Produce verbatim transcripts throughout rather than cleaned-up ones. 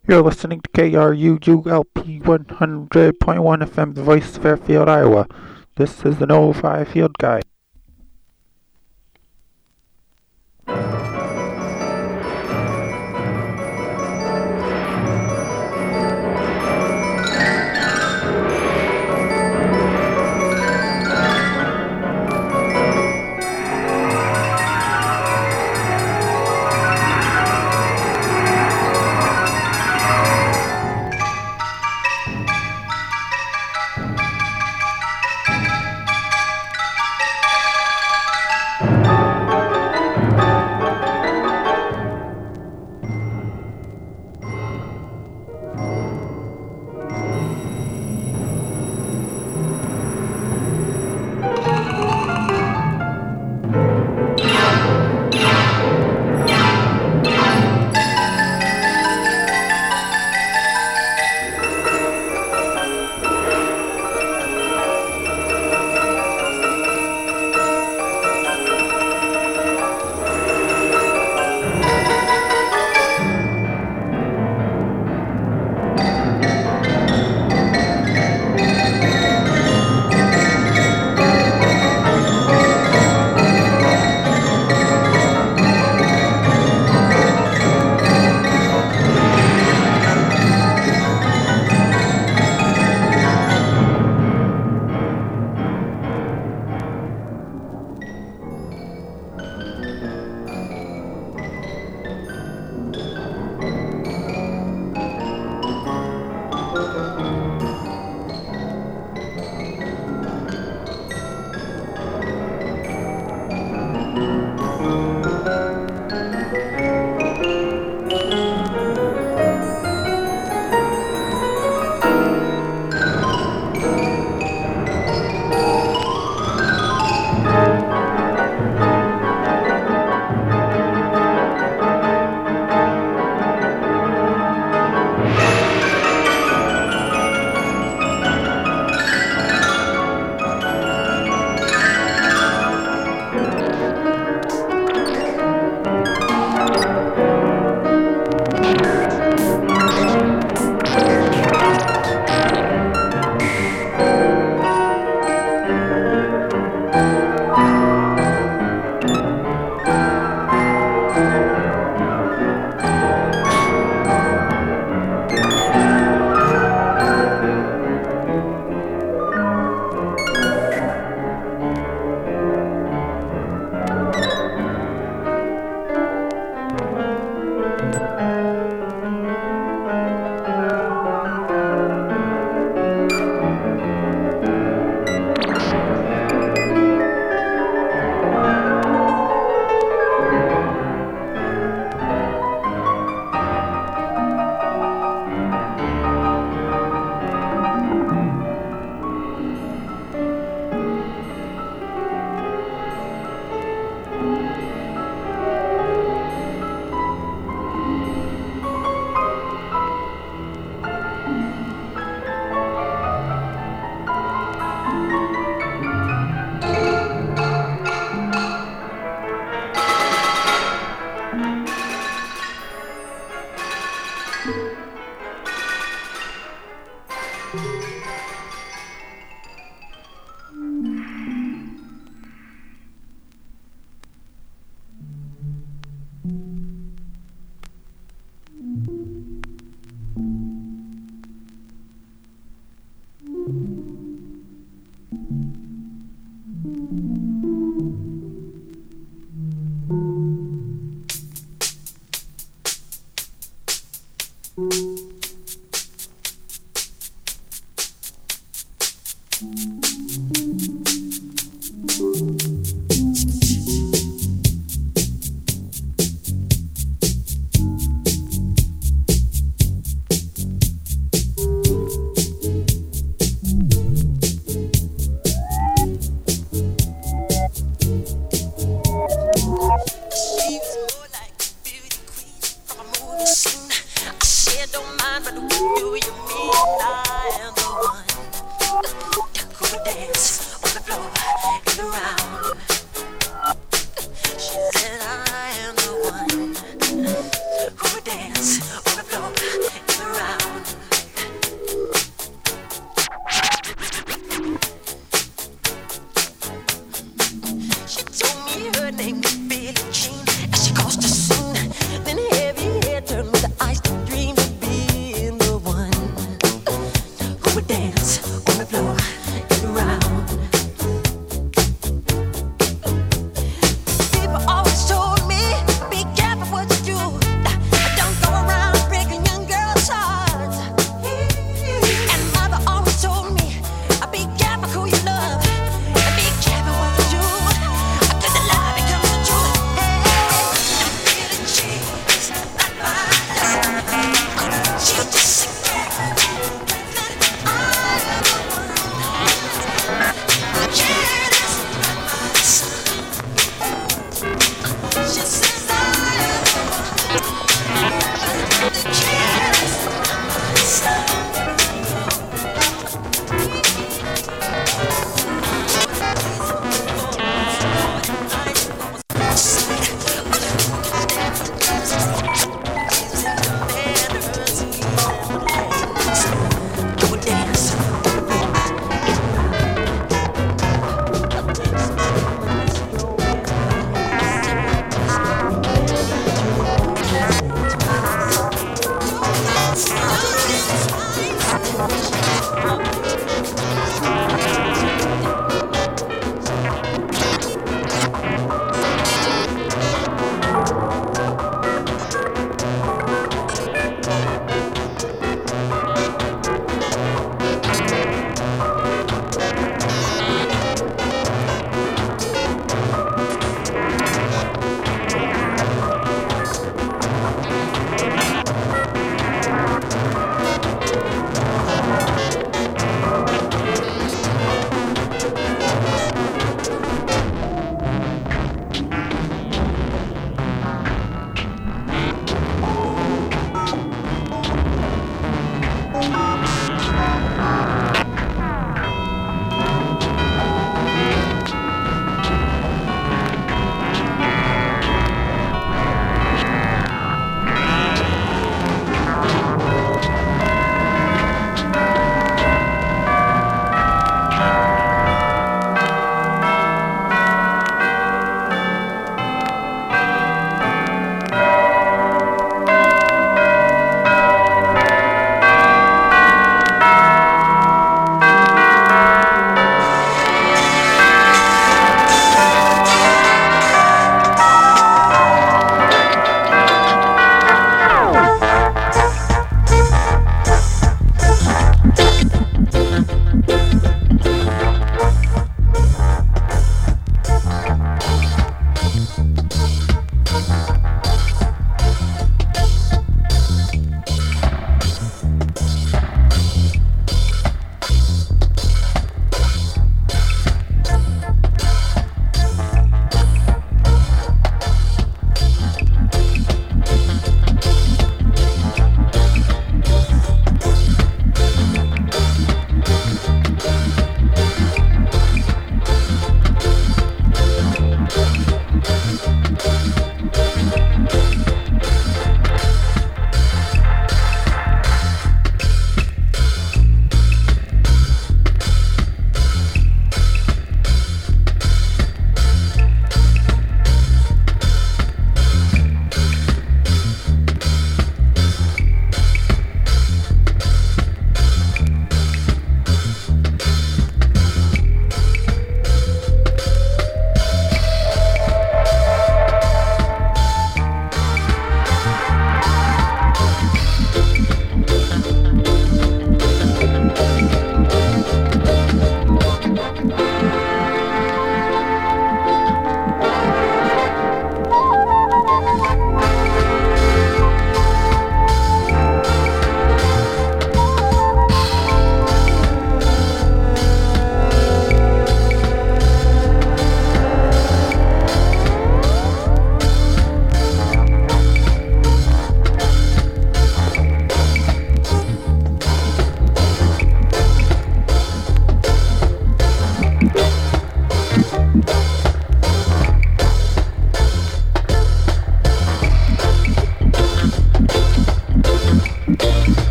You're listening to K R U U L P one hundred point one F M, the voice of Fairfield, Iowa. This is the No Five Field Guide.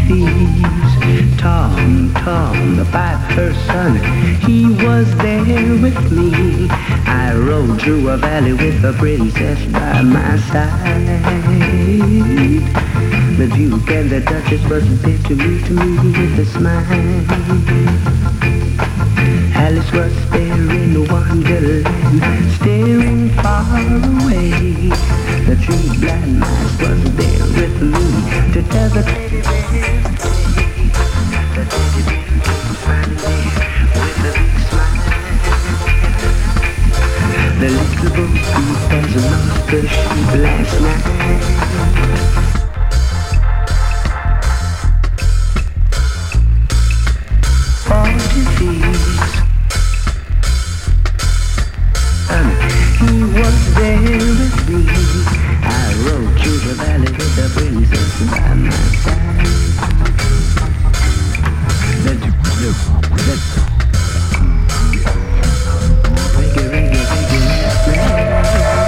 thieves. Tom, Tom, the piper's son, he was there with me. I rode through a valley with a princess by my side. The Duke and the Duchess was there to meet me with a smile. Alice was there in Wonderland, staring far away. The three blind mice was there with me to tell the teddy bear. The teddy bear came smiling there with a big smile. The little bo peep has lost the sheep last night. Forty thieves. He was there with me. I rode through the valley with the princess by my side. The, the, the, reggae, reggae, reggae,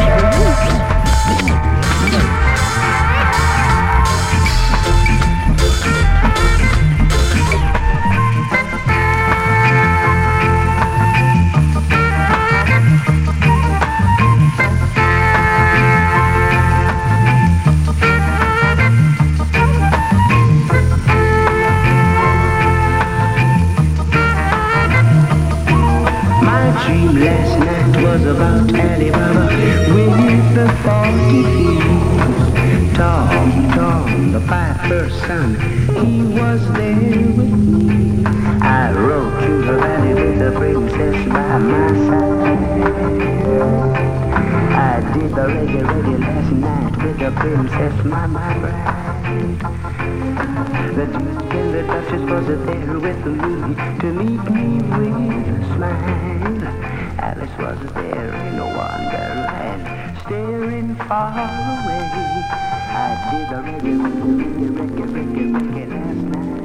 last night was about Alibaba with the forty thieves. Tom, Tom, the piper's son, he was there with me. I rode through the valley with the princess by my side. I did the reggae, reggae last night with the princess, my, my bride. The Duke and the Duchess was there with me to meet me with a smile. Alice was there in a wonderland, staring far away. I did the reggae, reggae, reggae, reggae, reggae last night.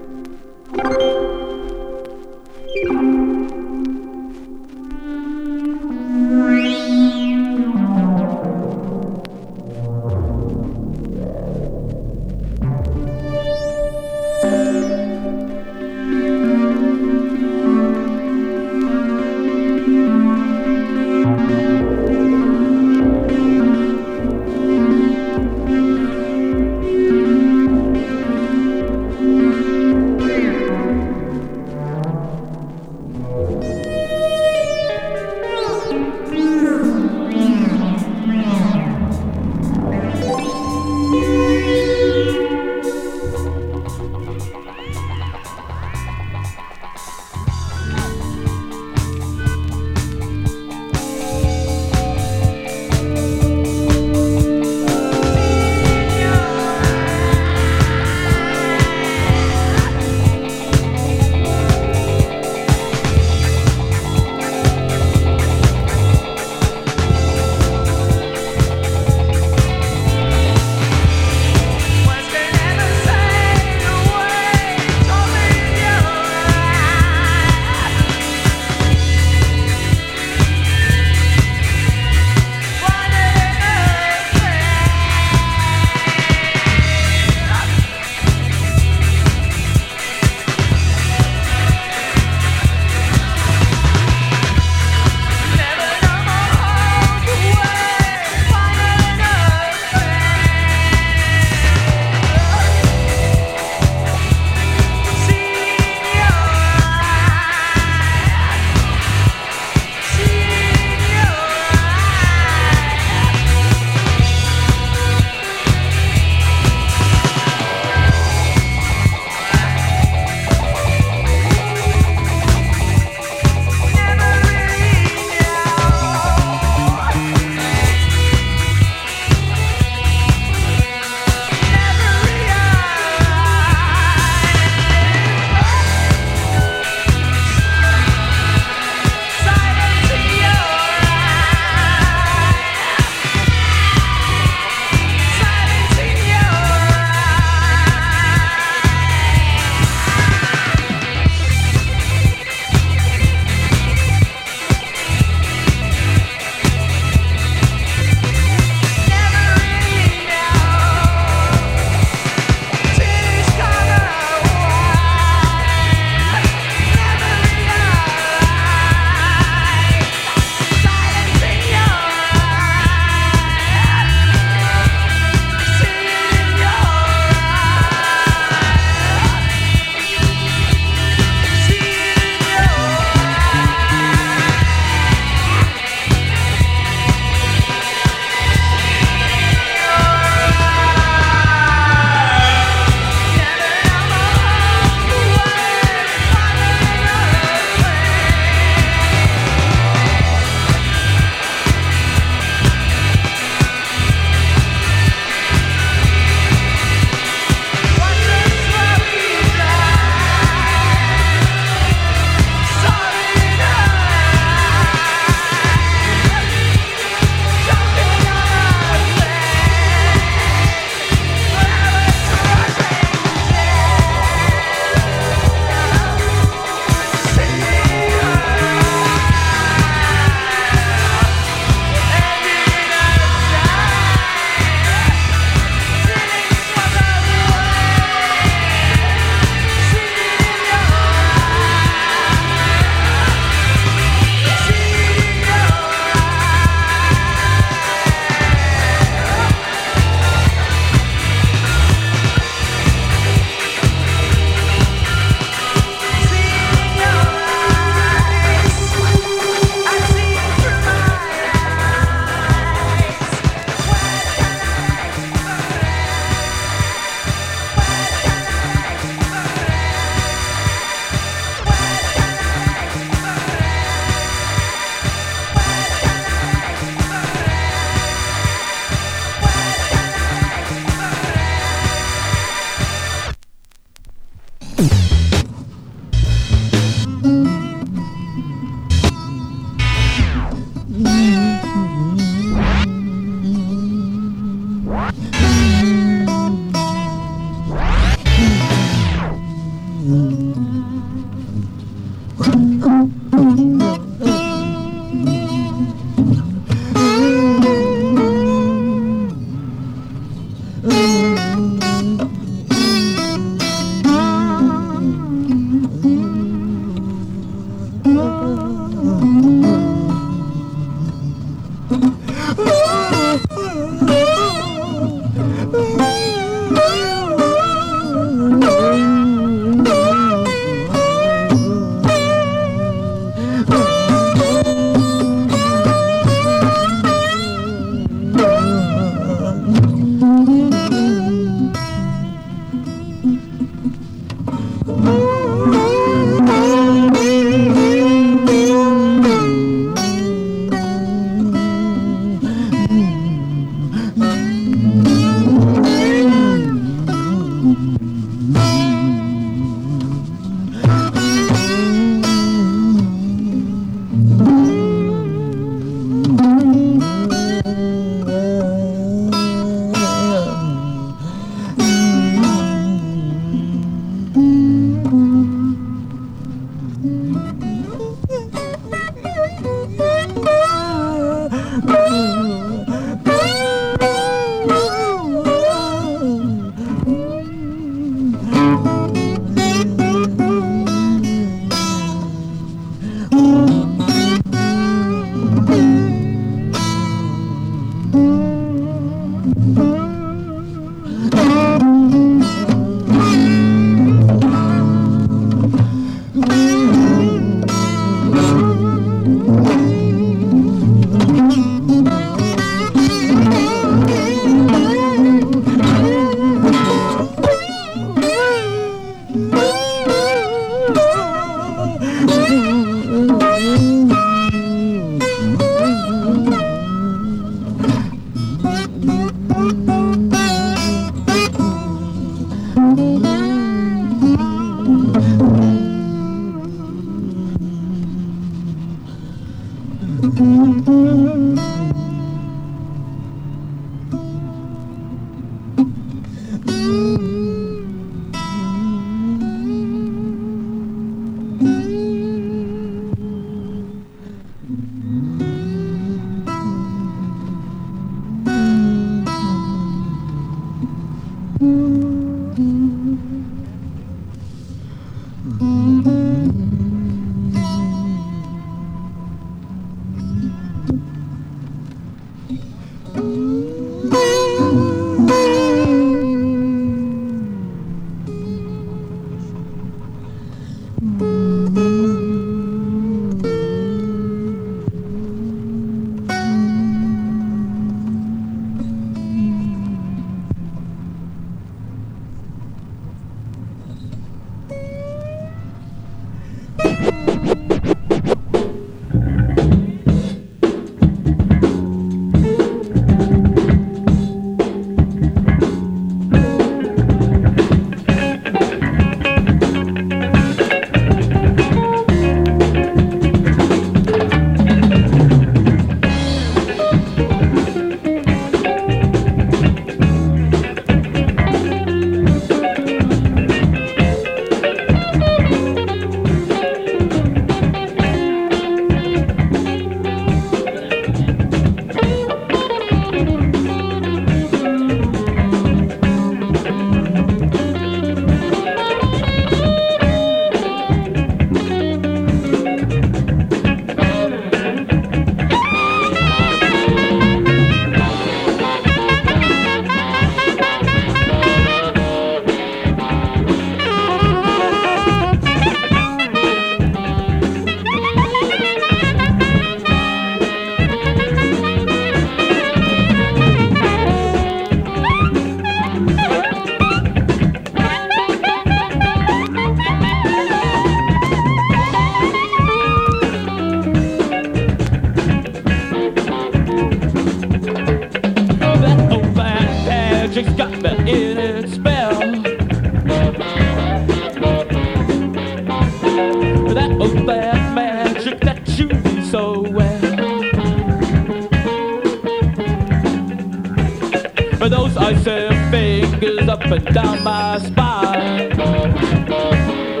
Those icy fingers up and down my spine.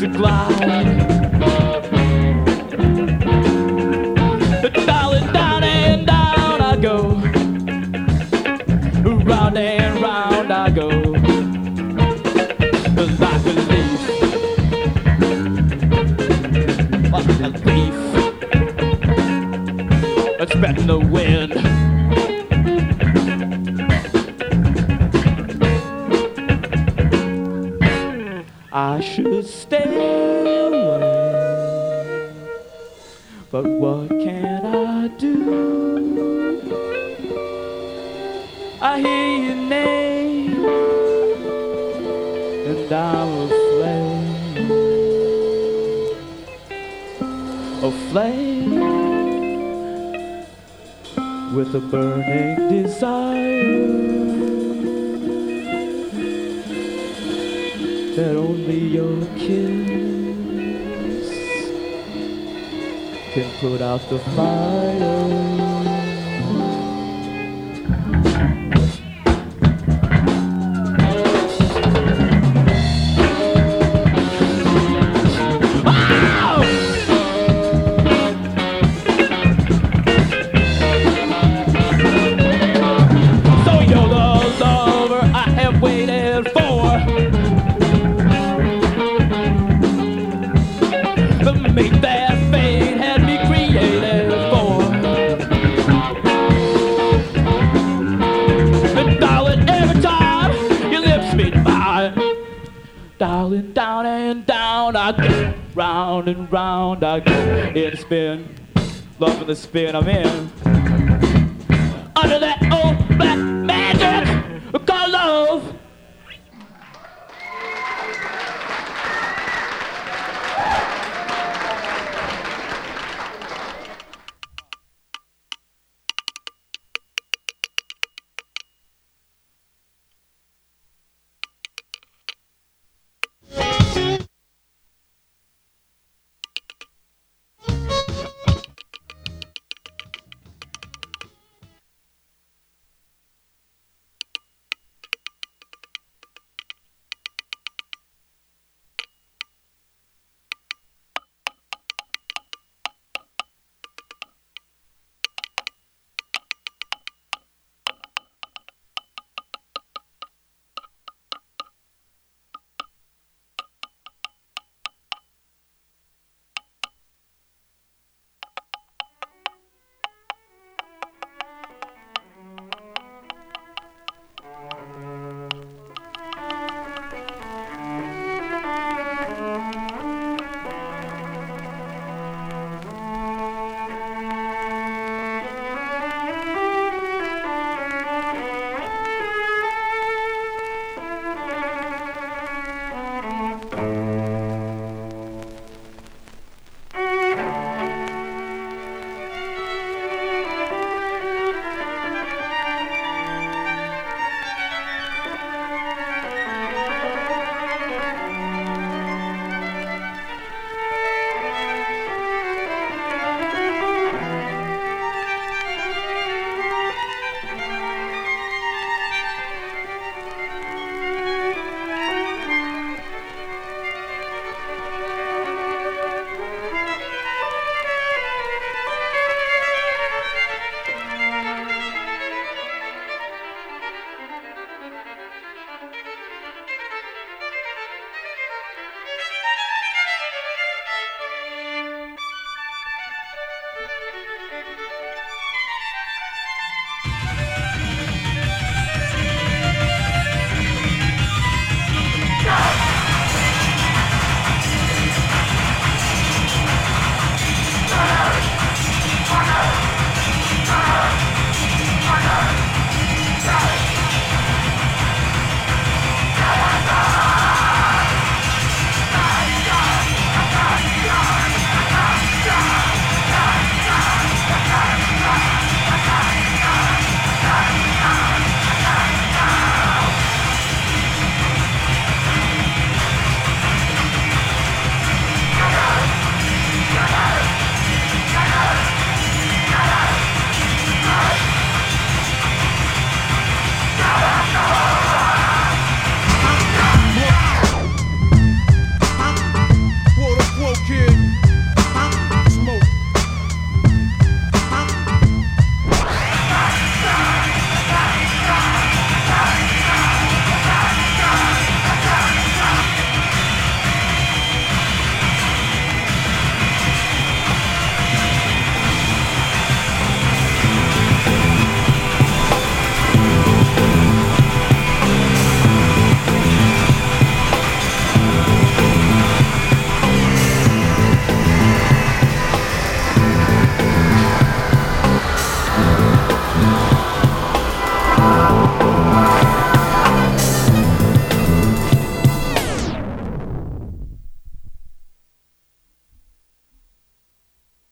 glide. Darling, down and down I go, round and round I go, like a leaf, like a leaf expecting the wind. I should stay away, but what can I do? I hear your name, and I'm aflame, aflame with a burning desire that only your kiss can put out the fire. So you're the lover I have waited for. Make that fate had me created for. And darling, every time your lips meet mine, darling, down and down I go, round and round I go, in spin, loving the spin I'm in.